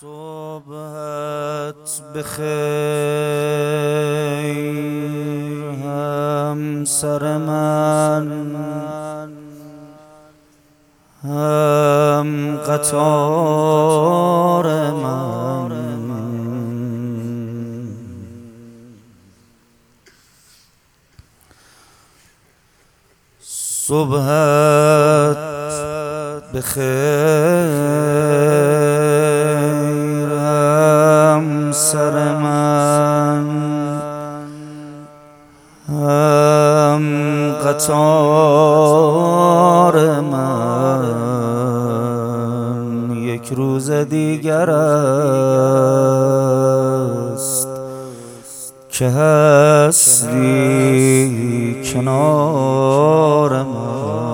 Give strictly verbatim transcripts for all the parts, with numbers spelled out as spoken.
صبحت بخیر همسر من، هم قطار من. صبحت بخیر همسر من، هم قطار من. یک روز دیگر است که هستی کنار من.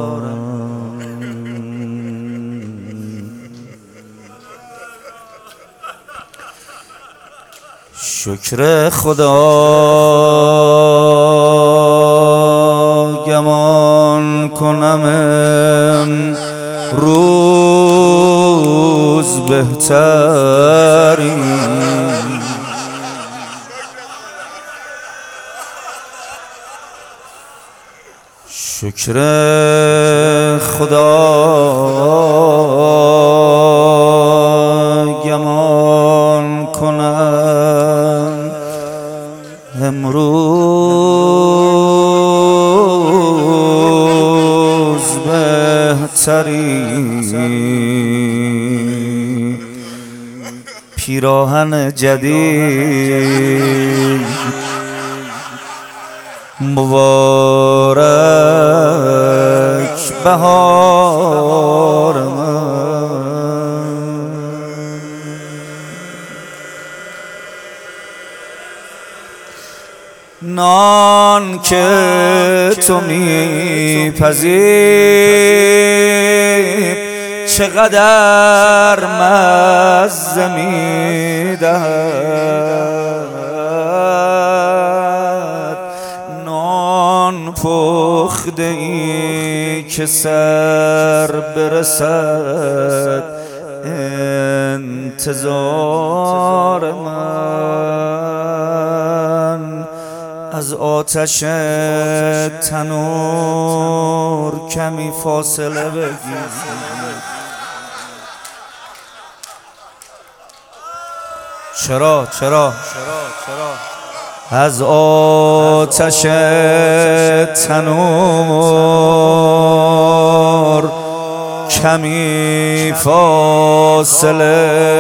شکر خدا گمان کنم روز بهتری، شکر خدا گمان کنم امروز بهتری. پیراهن جدید مبارک بهار من. نان که تو میپذیر چقدر مزه میدهد، نان پخته ای که سر برسد انتظار من. از آتش تنور کمی فاصله بگیر، چرا چرا از آتش تنور کمی فاصله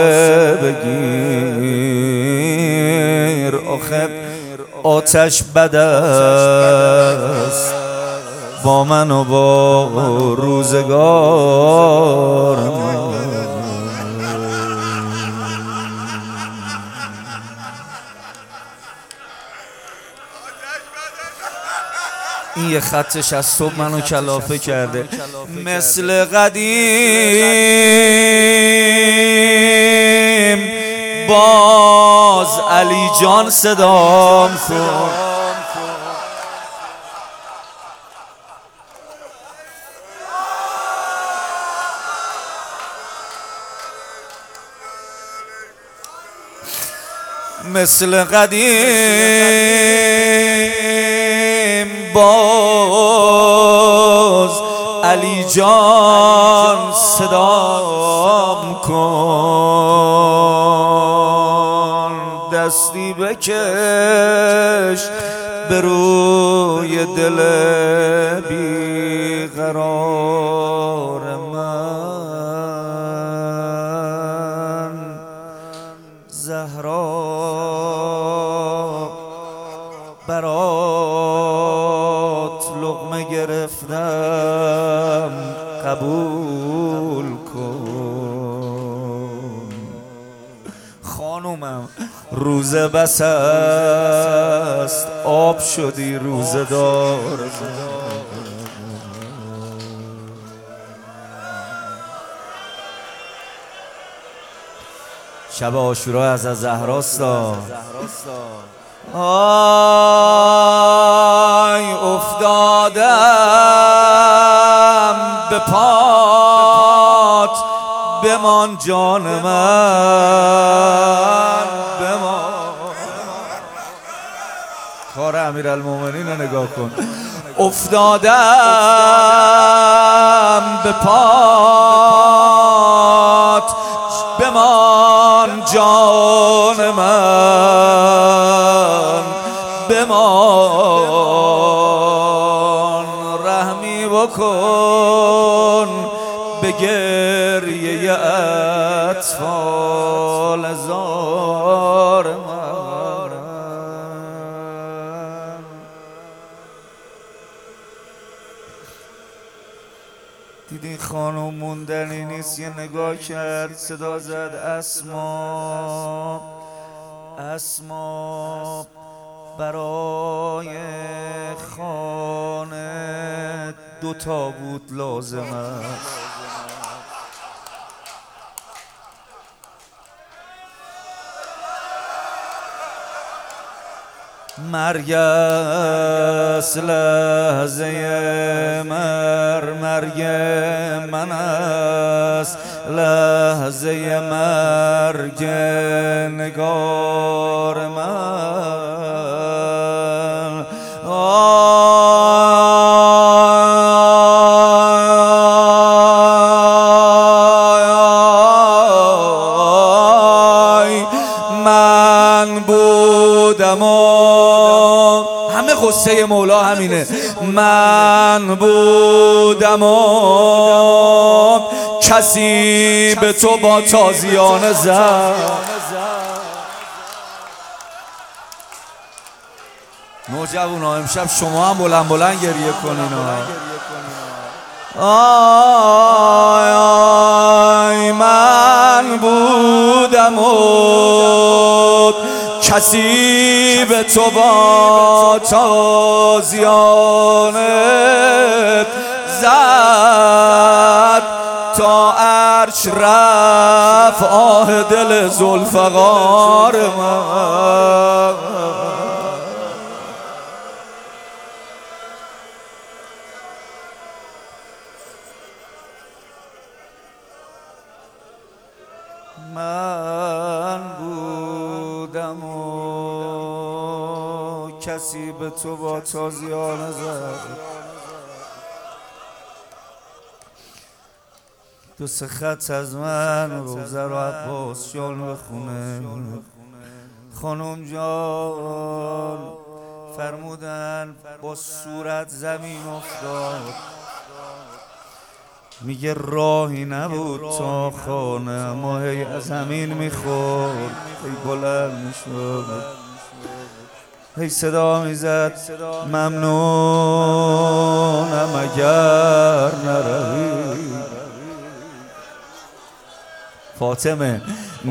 بگیر. آخه آتش بد است با من و با روزگار من. این یه خطش از صبح منو کلافه کرده. مثل قدیم باز علی جان صدام کن، مثل قدیم باز علی جان صدام کن. دستی بکش به روی دل بیقرار من. زهرا برات لقمه گرفتم قبول کن. خانومم روزه بس است آب شدی روزه دار. شب عاشورا از زهراستا. آی افتادم به پات به بمان جان من بمان. کار امیرالمومنین رو نگاه کن. افتادم به پات بمان جان من بمان. رحمی بکن به گریه اطفال زار من. دیدی خانم موندنی نیست، یه نگاه کرد، صدا زد اسما اسما برای خانه دو تا بود لازم است. مرگ است لحظه مر مرگ من است لحظه مرگ نگار من. آی من بودم همه قصه مولا همینه. من بودم و کسی به تو با تازیانه زد. نوجوانا امشب شما هم بلند بلند گریه کنین. آی آی من بودم و کسی به تو با تازیانه زد تا عرش رفت آه دل ذوالفقار من. من بودم و کسی به تو با تازیانه زد. دو سه خط از من روزه رو عباس جان بخونه. خانم جان فرمودن با صورت زمین افتاد. میگه راهی نبود تا خانه اما هی از زمین میخورد هی بلند میشد هی صدا میزد ممنونم اگر نروی. فاطمه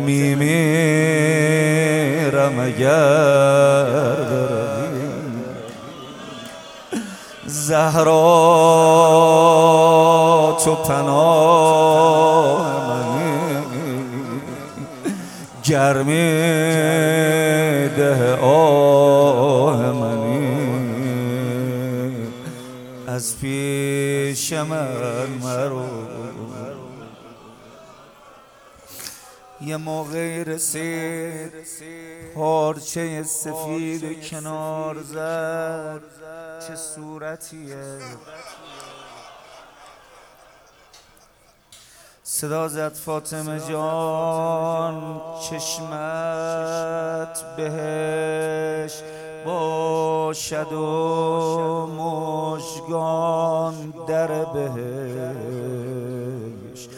میمیرم اگر بروی. زهرا تو پناه منی گرمی ده آه منی از پیش من مرو. یه موقعی رسید پارچه سفید کنار زد. چه صورتیه. صدا زد فاطمه جان چشمت بهش باشد و مژگان در بهش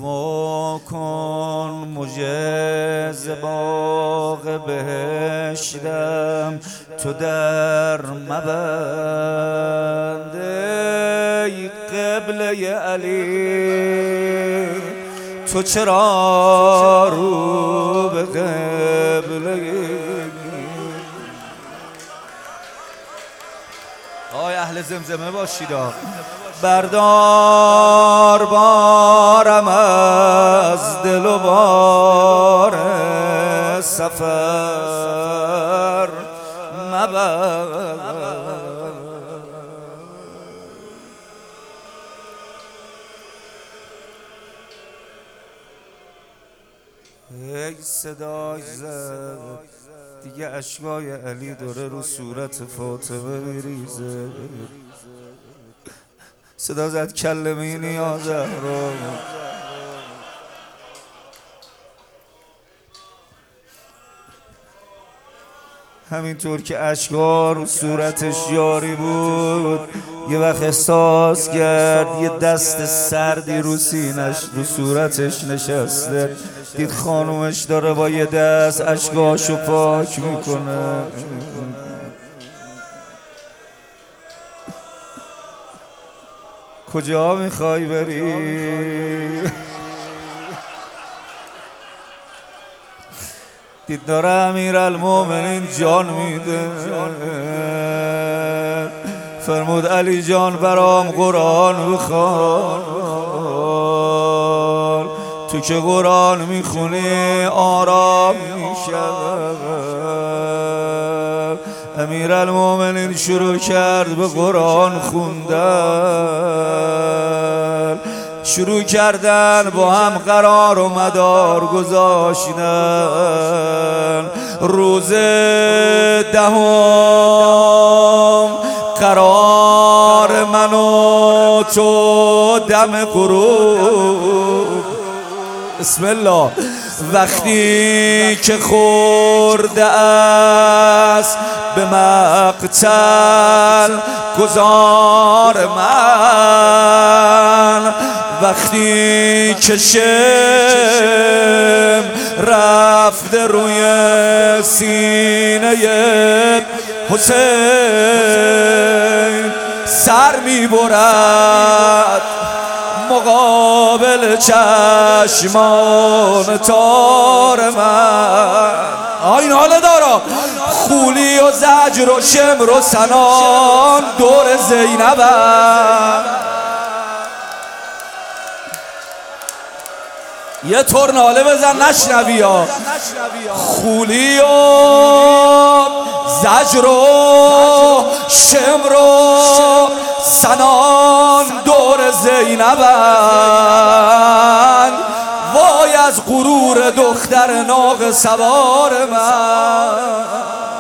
واکن مژه ز باغ بهشتم تو در مبند. ای قبله علی تو چرا رو به قبله. آی اهل زمزمه باشید. بردار بارم از دل و بار سفر مبر. ای صدای زد دیگه اشکای علی داره رو صورت فاطمه میریزه. صدا زد کلمینی یا زهرا. همینطور که اشکا رو صورتش جاری بود یه وقت احساس کرد یه دست سردی رو سینش رو صورتش نشسته. دید خانومش داره با یه دست اشکاشو پاک میکنه. کجا میخوای بری؟ دید داره امیرالمومنین جان میده. فرمود علی جان برام قرآن بخوان، تو که قرآن میخونی آرام میشه. امیرالمومنین شروع کرد به قرآن خوندن، شروع کردن با هم قرار و مدار گذاشتن. روز دهم قرار من و تو دم غروب. بسم الله. وقتی که خورده است به مقتل گذار من، وقتی که شم رفته روی سینه حسین، سر میبرد مقابل چشمان تار من. این حال دارا خولی و زجر و شمر و سنان دور زینبم. یه طور ناله بزن نشنوی ها. خولی و زجر و شمر و سنان دور زینبن. وای از غرور دختر ناقه سوار من.